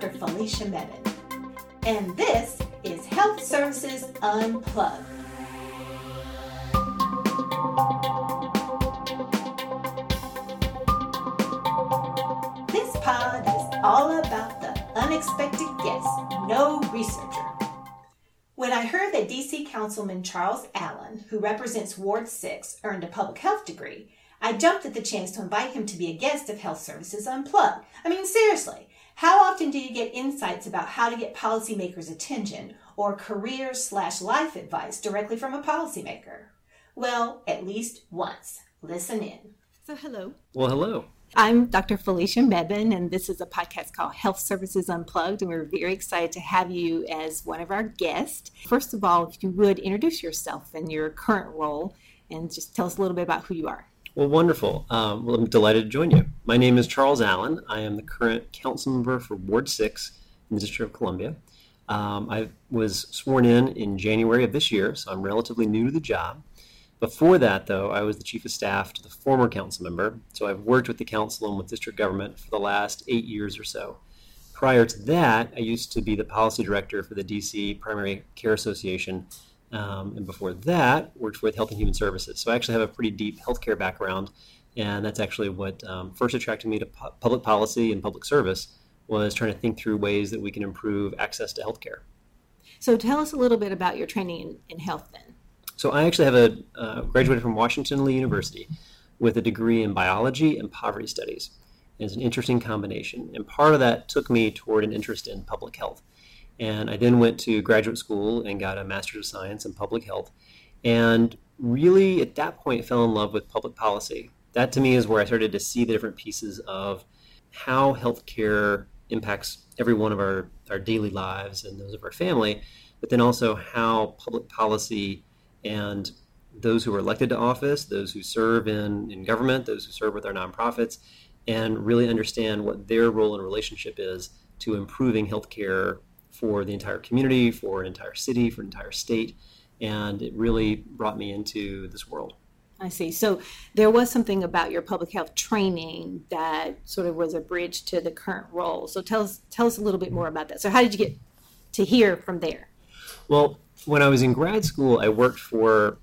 Dr. Felicia Mebane, and this is Health Services Unplugged. This pod is all about the unexpected guest, no researcher. When I heard that D.C. Councilman Charles Allen, who represents Ward 6, earned a public health degree, I jumped at the chance to invite him to be a guest of Health Services Unplugged. I mean, seriously, how often do you get insights about how to get policymakers' attention or career/life advice directly from a policymaker? Well, at least once. Listen in. So, hello. Well, hello. I'm Dr. Felicia Mebane, and this is a podcast called Health Services Unplugged, and we're very excited to have you as one of our guests. First of all, if you would introduce yourself and your current role, and just tell us a little bit about who you are. Well, wonderful. Well, I'm delighted to join you. My name is Charles Allen. I am the current council member for Ward 6 in the District of Columbia. I was sworn in January of this year, so I'm relatively new to the job. Before that, though, I was the chief of staff to the former council member, so I've worked with the council and with district government for the last 8 years or so. Prior to that, I used to be the policy director for the DC Primary Care Association, and before that, worked for Health and Human Services. So I actually have a pretty deep healthcare background, and that's actually what first attracted me to public policy and public service, was trying to think through ways that we can improve access to healthcare. So tell us a little bit about your training in health then. So I actually have graduated from Washington Lee University with a degree in biology and poverty studies. And it's an interesting combination. And part of that took me toward an interest in public health. And I then went to graduate school and got a Master's of Science in Public Health. And really, at that point, fell in love with public policy. That, to me, is where I started to see the different pieces of how healthcare impacts every one of our daily lives and those of our family, but then also how public policy and those who are elected to office, those who serve in government, those who serve with our nonprofits, and really understand what their role and relationship is to improving healthcare for the entire community, for an entire city, for an entire state. And it really brought me into this world. I see. So there was something about your public health training that sort of was a bridge to the current role. So tell us a little bit more about that. So how did you get to here from there? Well, when I was in grad school, I worked for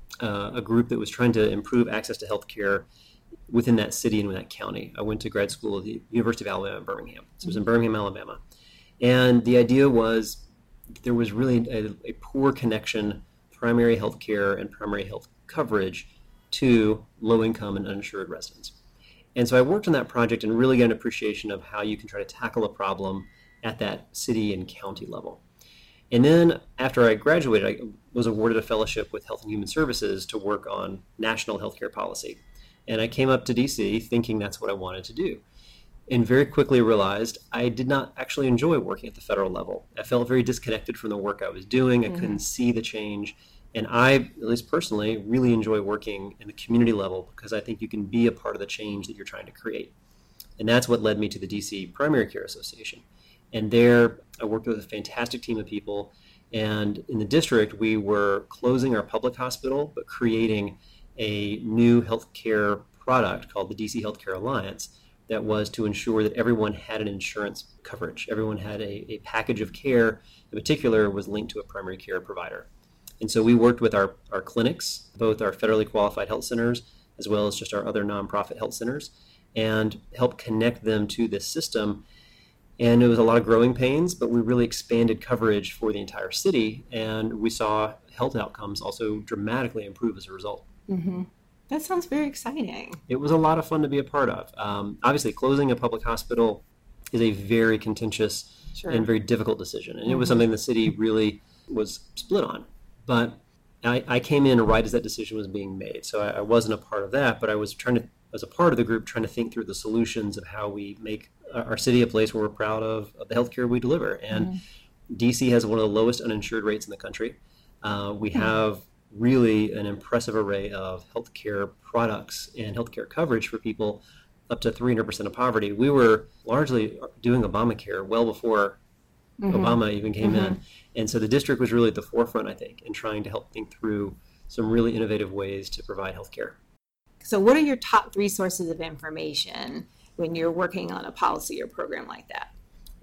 a group that was trying to improve access to healthcare within that city and in that county. I went to grad school at the University of Alabama in Birmingham. So it was in Birmingham, Alabama. And the idea was there was really a poor connection, primary health care and primary health coverage, to low-income and uninsured residents. And so I worked on that project and really got an appreciation of how you can try to tackle a problem at that city and county level. And then after I graduated, I was awarded a fellowship with Health and Human Services to work on national healthcare policy. And I came up to DC thinking that's what I wanted to do. And very quickly realized I did not actually enjoy working at the federal level. I felt very disconnected from the work I was doing. I couldn't see the change. And I, at least personally, really enjoy working in the community level because I think you can be a part of the change that you're trying to create. And that's what led me to the DC Primary Care Association. And there, I worked with a fantastic team of people. And in the district, we were closing our public hospital, but creating a new healthcare product called the DC Healthcare Alliance that was to ensure that everyone had an insurance coverage. Everyone had a package of care, in particular, was linked to a primary care provider. And so we worked with our clinics, both our federally qualified health centers, as well as just our other nonprofit health centers, and helped connect them to this system. And it was a lot of growing pains, but we really expanded coverage for the entire city, and we saw health outcomes also dramatically improve as a result. Mm-hmm. That sounds very exciting. It was a lot of fun to be a part of. Obviously, closing a public hospital is a very contentious and very difficult decision, and it was something the city really was split on. But I came in right as that decision was being made, so I wasn't a part of that, but I was trying to, as a part of the group, trying to think through the solutions of how we make our city a place where we're proud of the healthcare we deliver. And DC has one of the lowest uninsured rates in the country. We have really an impressive array of healthcare products and healthcare coverage for people up to 300% of poverty. We were largely doing Obamacare well before Obama even came in. And so the district was really at the forefront, I think, in trying to help think through some really innovative ways to provide healthcare. So what are your top 3 sources of information when you're working on a policy or program like that?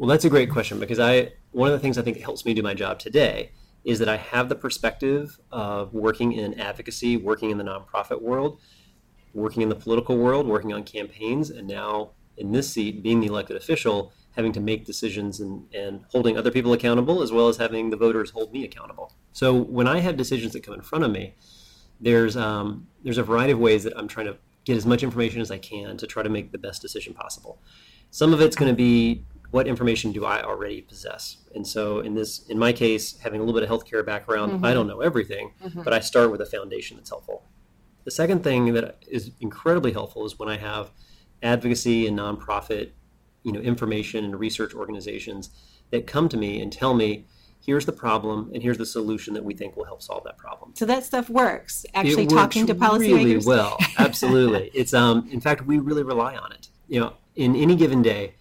Well, that's a great question because one of the things I think helps me do my job today is that I have the perspective of working in advocacy, working in the nonprofit world, working in the political world, working on campaigns, and now in this seat, being the elected official, having to make decisions and holding other people accountable, as well as having the voters hold me accountable. So when I have decisions that come in front of me, there's a variety of ways that I'm trying to get as much information as I can to try to make the best decision possible. Some of it's going to be, what information do I already possess? And so in my case, having a little bit of healthcare background, I don't know everything, but I start with a foundation that's helpful. The second thing that is incredibly helpful is when I have advocacy and nonprofit, information and research organizations that come to me and tell me, here's the problem and here's the solution that we think will help solve that problem. So that stuff works. Actually, it talking to policymakers. Really well, absolutely. It's in fact, we really rely on it. In any given day,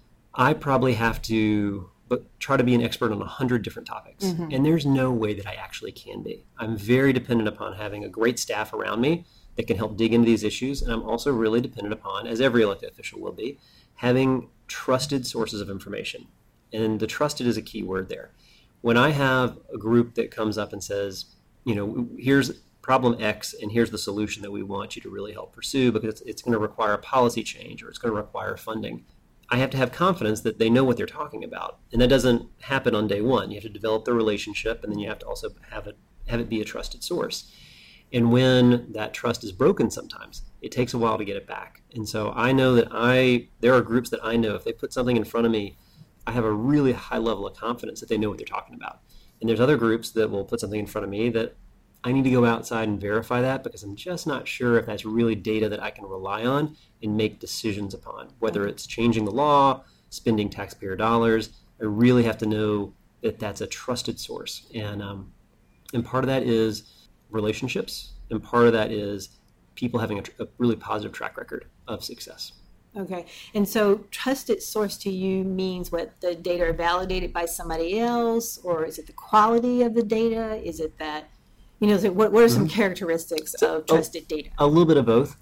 I probably have to try to be an expert on 100 different topics, and there's no way that I actually can be. I'm very dependent upon having a great staff around me that can help dig into these issues, and I'm also really dependent upon, as every elected official will be, having trusted sources of information. And the trusted is a key word there. When I have a group that comes up and says, here's problem X and here's the solution that we want you to really help pursue because it's going to require a policy change or it's going to require funding, I have to have confidence that they know what they're talking about. And that doesn't happen on day one. You have to develop the relationship, and then you have to also have it be a trusted source. And when that trust is broken sometimes, it takes a while to get it back. And so I know that there are groups that I know if they put something in front of me, I have a really high level of confidence that they know what they're talking about. And there's other groups that will put something in front of me that I need to go outside and verify that because I'm just not sure if that's really data that I can rely on and make decisions upon, whether it's changing the law, spending taxpayer dollars. I really have to know that that's a trusted source. And part of that is relationships, and part of that is people having a really positive track record of success. Okay. And so trusted source to you means what, the data are validated by somebody else, or is it the quality of the data? Is it that, so what are some characteristics of trusted data? A little bit of both.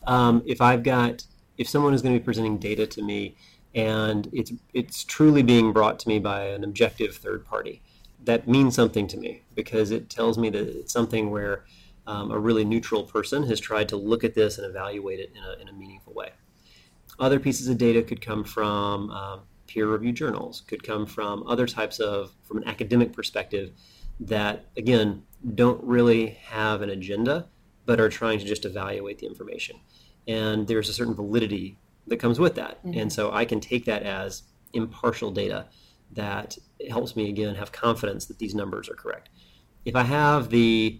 If someone is going to be presenting data to me and it's truly being brought to me by an objective third party, that means something to me because it tells me that it's something where a really neutral person has tried to look at this and evaluate it in a meaningful way. Other pieces of data could come from peer-reviewed journals, could come from other types from an academic perspective that, again, don't really have an agenda, but are trying to just evaluate the information. And there's a certain validity that comes with that. And so I can take that as impartial data that helps me, again, have confidence that these numbers are correct. If I have the,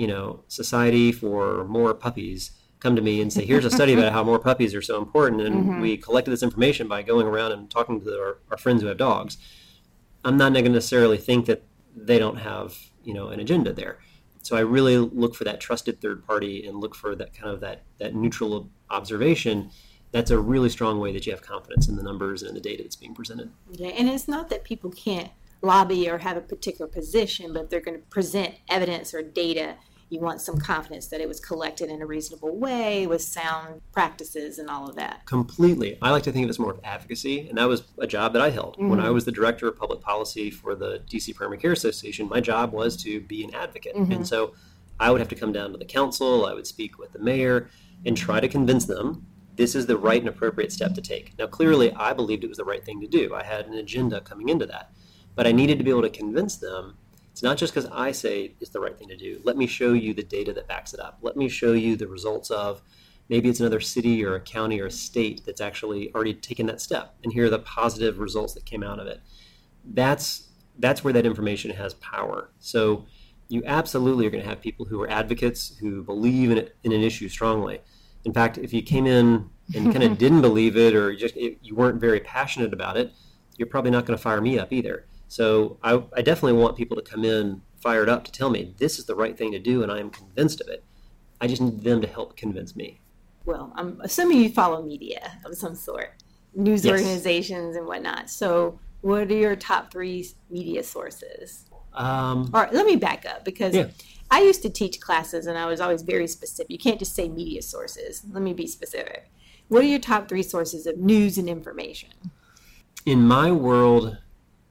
Society for More Puppies come to me and say, here's a study about how more puppies are so important, and we collected this information by going around and talking to our friends who have dogs, I'm not going to necessarily think that they don't have, an agenda there. So I really look for that trusted third party and look for that kind of that neutral observation. That's a really strong way that you have confidence in the numbers and in the data that's being presented. Yeah, and it's not that people can't lobby or have a particular position, but they're going to present evidence or data. You want some confidence that it was collected in a reasonable way with sound practices and all of that. Completely. I like to think of it as more of advocacy, and that was a job that I held. When I was the director of public policy for the DC Primary Care Association, my job was to be an advocate. And so I would have to come down to the council, I would speak with the mayor, and try to convince them this is the right and appropriate step to take. Now, clearly, I believed it was the right thing to do. I had an agenda coming into that. But I needed to be able to convince them it's not just because I say it's the right thing to do. Let me show you the data that backs it up. Let me show you the results of maybe it's another city or a county or a state that's actually already taken that step. And here are the positive results that came out of it. That's where that information has power. So you absolutely are going to have people who are advocates who believe in an issue strongly. In fact, if you came in and kind of didn't believe it or you weren't very passionate about it, you're probably not going to fire me up either. So I definitely want people to come in fired up to tell me this is the right thing to do and I am convinced of it. I just need them to help convince me. Well, I'm assuming you follow media of some sort, news Yes. organizations and whatnot. So what are your top 3 media sources? All right, let me back up because I used to teach classes and I was always very specific. You can't just say media sources. Let me be specific. What are your top 3 sources of news and information? In my world,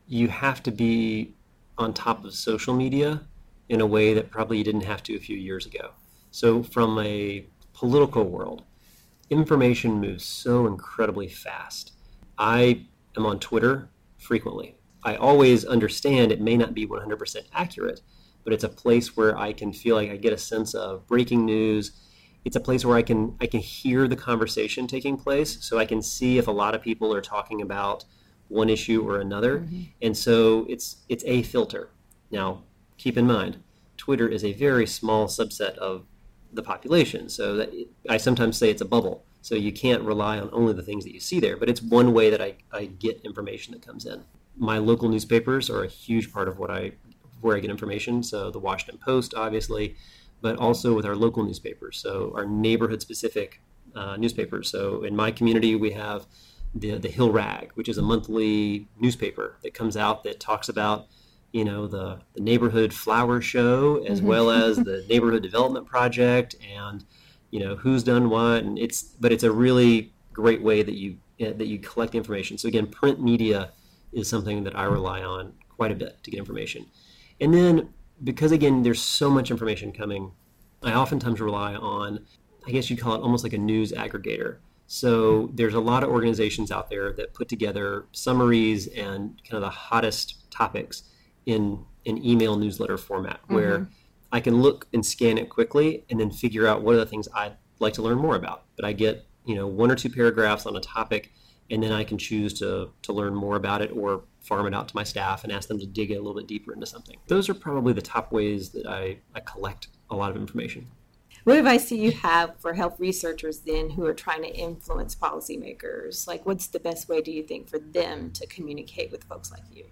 you have to be on top of social media in a way that probably you didn't have to a few years ago. So from a political world, information moves so incredibly fast. I am on Twitter frequently. I always understand it may not be 100% accurate, but it's a place where I can feel like I get a sense of breaking news. It's a place where I can hear the conversation taking place, so I can see if a lot of people are talking about one issue or another. Mm-hmm. And so it's a filter. Now, keep in mind, Twitter is a very small subset of the population. So that I sometimes say it's a bubble. So you can't rely on only the things that you see there, but it's one way that I get information that comes in. My local newspapers are a huge part of where I get information. So the Washington Post, obviously, but also with our local newspapers. So our neighborhood specific newspapers. So in my community, we have the Hill Rag, which is a monthly newspaper that comes out that talks about, the neighborhood flower show, as well as the neighborhood development project, and who's done what. And it's a really great way that you collect information. So again, print media is something that I rely on quite a bit to get information. And then because again there's so much information coming, I oftentimes rely on, I guess you'd call it almost like a news aggregator. So there's a lot of organizations out there that put together summaries and kind of the hottest topics in an email newsletter format, where I can look and scan it quickly and then figure out what are the things I'd like to learn more about. But I get, 1 or 2 paragraphs on a topic, and then I can choose to learn more about it or farm it out to my staff and ask them to dig a little bit deeper into something. Those are probably the top ways that I collect a lot of information. What advice do you have for health researchers then who are trying to influence policymakers? Like, what's the best way, do you think, for them to communicate with folks like you?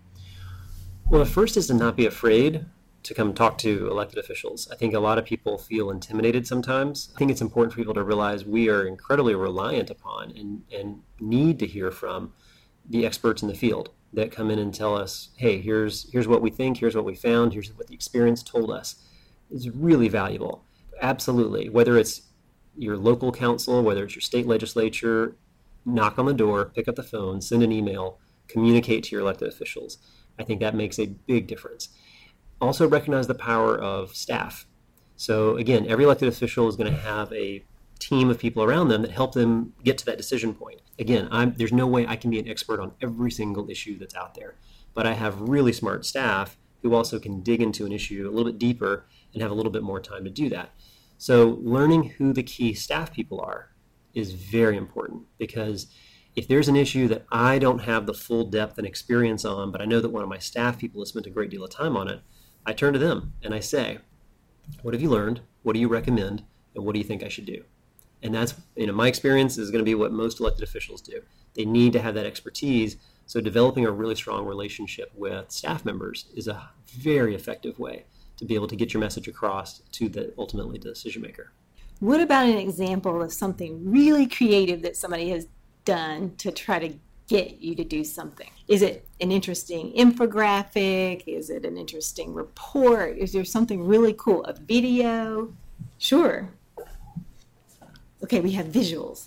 Well, the first is to not be afraid to come talk to elected officials. I think a lot of people feel intimidated sometimes. I think it's important for people to realize we are incredibly reliant upon and need to hear from the experts in the field that come in and tell us, hey, here's what we think, here's what we found, here's what the experience told us. It's really valuable. Absolutely. Whether it's your local council, whether it's your state legislature, knock on the door, pick up the phone, send an email, communicate to your elected officials. I think that makes a big difference. Also recognize the power of staff. So again, every elected official is going to have a team of people around them that help them get to that decision point. Again, there's no way I can be an expert on every single issue that's out there, but I have really smart staff who also can dig into an issue a little bit deeper and have a little bit more time to do that. So learning who the key staff people are is very important, because if there's an issue that I don't have the full depth and experience on, but I know that one of my staff people has spent a great deal of time on it, I turn to them and I say, what have you learned? What do you recommend? And what do you think I should do? And that's, my experience is going to be what most elected officials do. They need to have that expertise. So developing a really strong relationship with staff members is a very effective way to be able to get your message across to ultimately the decision maker. What about an example of something really creative that somebody has done to try to get you to do something? Is it an interesting infographic? Is it an interesting report? Is there something really cool? A video? Sure. Okay, we have visuals.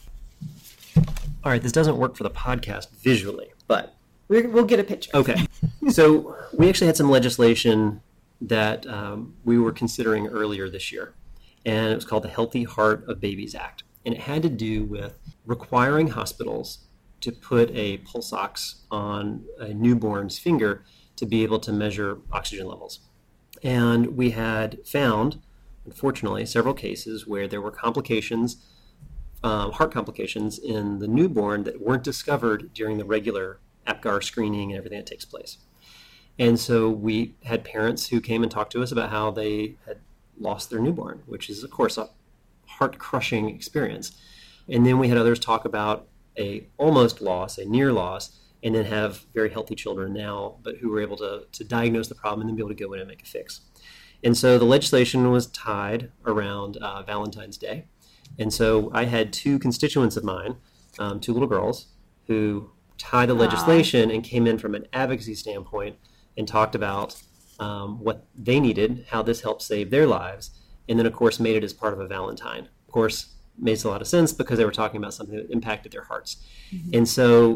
All right, this doesn't work for the podcast visually, but we'll get a picture. Okay. So we actually had some legislation that we were considering earlier this year, and it was called the Healthy Heart of Babies Act. And it had to do with requiring hospitals to put a pulse ox on a newborn's finger to be able to measure oxygen levels. And we had found, unfortunately, several cases where there were complications, heart complications in the newborn that weren't discovered during the regular APGAR screening and everything that takes place. And so we had parents who came and talked to us about how they had lost their newborn, which is, of course, a heart-crushing experience. And then we had others talk about a almost loss, a near loss, and then have very healthy children now, but who were able to diagnose the problem and then be able to go in and make a fix. And so the legislation was tied around Valentine's Day. And so I had 2 constituents of mine, 2 little girls, who tied the legislation and came in from an advocacy standpoint and talked about what they needed, how this helped save their lives, and then, of course, made it as part of a Valentine. Of course, makes a lot of sense because they were talking about something that impacted their hearts. Mm-hmm. And so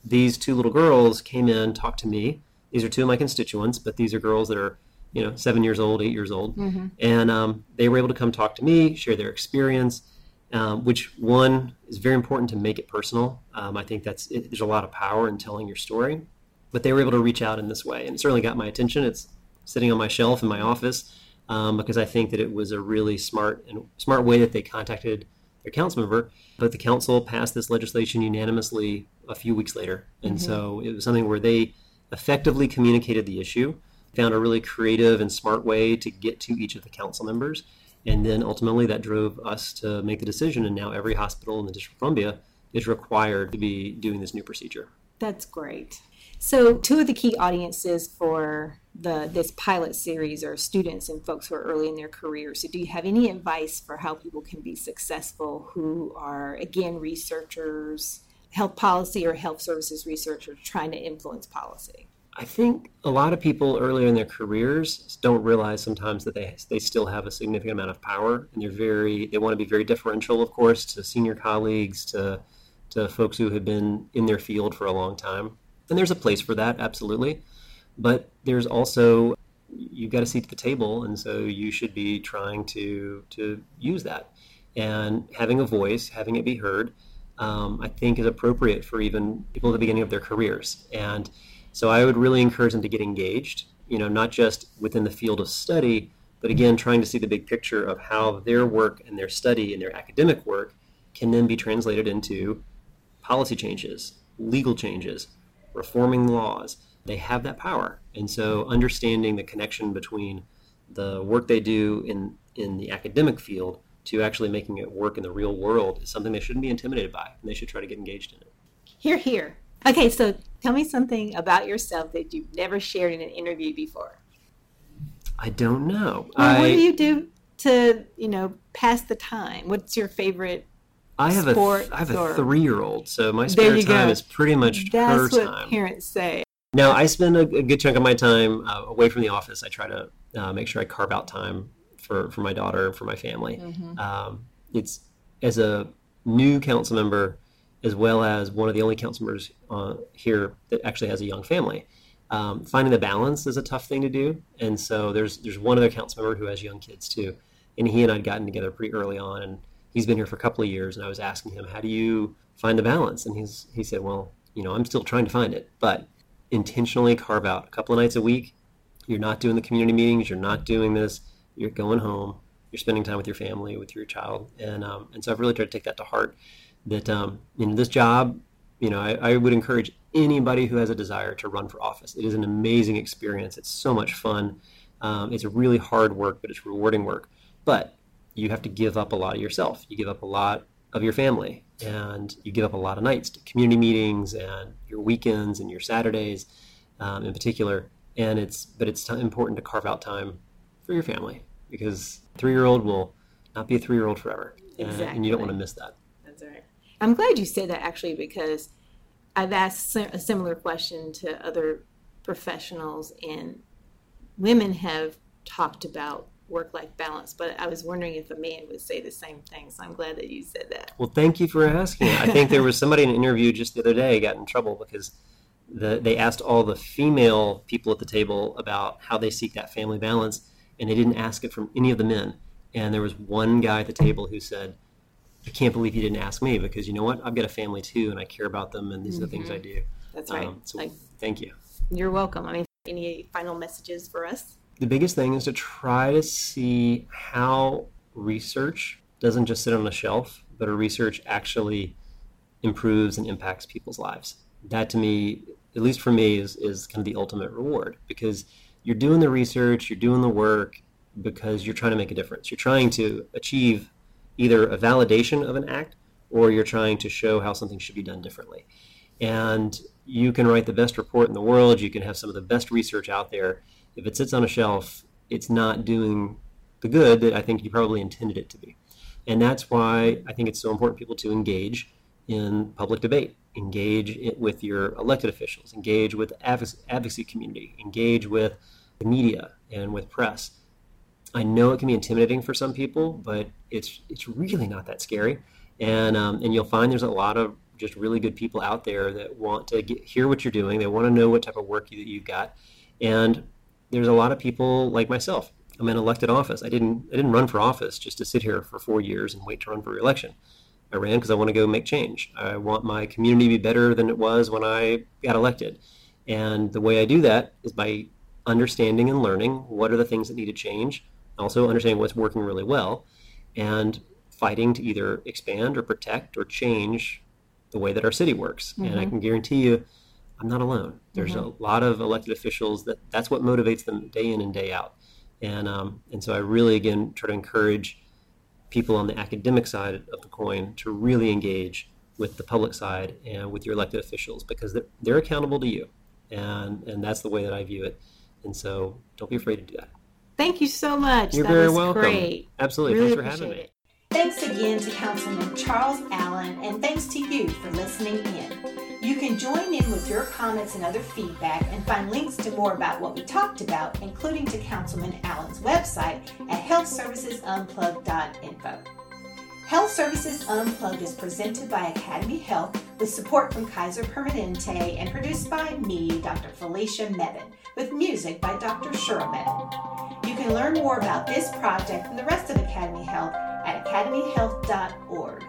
these two little girls came in, talked to me. These are two of my constituents, but these are girls that are, 7 years old, 8 years old. And they were able to come talk to me, share their experience, which one is very important to make it personal. I think there's a lot of power in telling your story, but they were able to reach out in this way. And it certainly got my attention. It's sitting on my shelf in my office because I think that it was a really smart way that they contacted their council member. But the council passed this legislation unanimously a few weeks later. And so it was something where they effectively communicated the issue, found a really creative and smart way to get to each of the council members. And then ultimately that drove us to make the decision. And now every hospital in the District of Columbia is required to be doing this new procedure. That's great. So two of the key audiences for this pilot series are students and folks who are early in their careers. So do you have any advice for how people can be successful who are, again, researchers, health policy or health services researchers trying to influence policy? I think a lot of people earlier in their careers don't realize sometimes that they still have a significant amount of power, and they want to be very deferential, of course, to senior colleagues, to folks who have been in their field for a long time. And there's a place for that, absolutely. But there's also, you've got a seat at the table, and so you should be trying to use that. And having a voice, having it be heard, I think is appropriate for even people at the beginning of their careers. And so I would really encourage them to get engaged, not just within the field of study, but again, trying to see the big picture of how their work and their study and their academic work can then be translated into policy changes, legal changes, reforming laws. They have that power. And so understanding the connection between the work they do in the academic field to actually making it work in the real world is something they shouldn't be intimidated by, and they should try to get engaged in it. Hear, hear. Okay, so tell me something about yourself that you've never shared in an interview before. I don't know. Well, what do you do to, pass the time? What's your favorite sport? I have a 3-year-old, so my spare time is pretty much her time. That's what parents say. Now, I spend a good chunk of my time away from the office. I try to make sure I carve out time for my daughter and for my family. It's as a new council member, as well as one of the only council members here that actually has a young family. Finding the balance is a tough thing to do. And so there's one other council member who has young kids too. And he and I had gotten together pretty early on, and he's been here for a couple of years, and I was asking him, how do you find the balance? And he said, well, I'm still trying to find it, but intentionally carve out a couple of nights a week. You're not doing the community meetings. You're not doing this. You're going home. You're spending time with your family, with your child. And so I've really tried to take that to heart, that this job, I would encourage anybody who has a desire to run for office. It is an amazing experience. It's so much fun. It's a really hard work, but it's rewarding work. But you have to give up a lot of yourself. You give up a lot of your family, and you give up a lot of nights to community meetings and your weekends and your Saturdays in particular. And it's important to carve out time for your family, because a 3-year-old will not be a 3-year-old forever. Exactly. And you don't want to miss that. That's right. I'm glad you said that, actually, because I've asked a similar question to other professionals, and women have talked about work-life balance, but I was wondering if a man would say the same thing. So I'm glad that you said that. Well, thank you for asking. I think there was somebody in an interview just the other day got in trouble because they asked all the female people at the table about how they seek that family balance, and they didn't ask it from any of the men. And there was one guy at the table who said, I can't believe you didn't ask me, because you know what? I've got a family too, and I care about them, and these are the things I do. That's right. Thank you. You're welcome. Any final messages for us? The biggest thing is to try to see how research doesn't just sit on a shelf, but a research actually improves and impacts people's lives. That, to me, at least for me, is kind of the ultimate reward, because you're doing the research, you're doing the work because you're trying to make a difference. You're trying to achieve either a validation of an act, or you're trying to show how something should be done differently. And you can write the best report in the world, you can have some of the best research out there. If it sits on a shelf, it's not doing the good that I think you probably intended it to be. And that's why I think it's so important for people to engage in public debate, engage with your elected officials, engage with the advocacy community, engage with the media and with press. I know it can be intimidating for some people, but it's really not that scary. And you'll find there's a lot of just really good people out there that want to hear what you're doing. They want to know what type of work that you've got. And there's a lot of people like myself. I'm in elected office. I didn't run for office just to sit here for 4 years and wait to run for re-election. I ran because I want to go make change. I want my community to be better than it was when I got elected. And the way I do that is by understanding and learning what are the things that need to change, also understanding what's working really well, and fighting to either expand or protect or change the way that our city works. And I can guarantee you, I'm not alone. There's a lot of elected officials that's what motivates them day in and day out. And so I really, again, try to encourage people on the academic side of the coin to really engage with the public side and with your elected officials, because they're accountable to you. And that's the way that I view it. And so don't be afraid to do that. Thank you so much. You're that very was welcome. Great. Absolutely. Really Thanks for having appreciate me. Thanks again to Councilman Charles Allen, and thanks to you for listening in. You can join in with your comments and other feedback and find links to more about what we talked about, including to Councilman Allen's website at healthservicesunplugged.info. Health Services Unplugged is presented by Academy Health with support from Kaiser Permanente and produced by me, Dr. Felicia Mebane, with music by Dr. Shura Mebane. You can learn more about this project and the rest of Academy Health at academyhealth.org.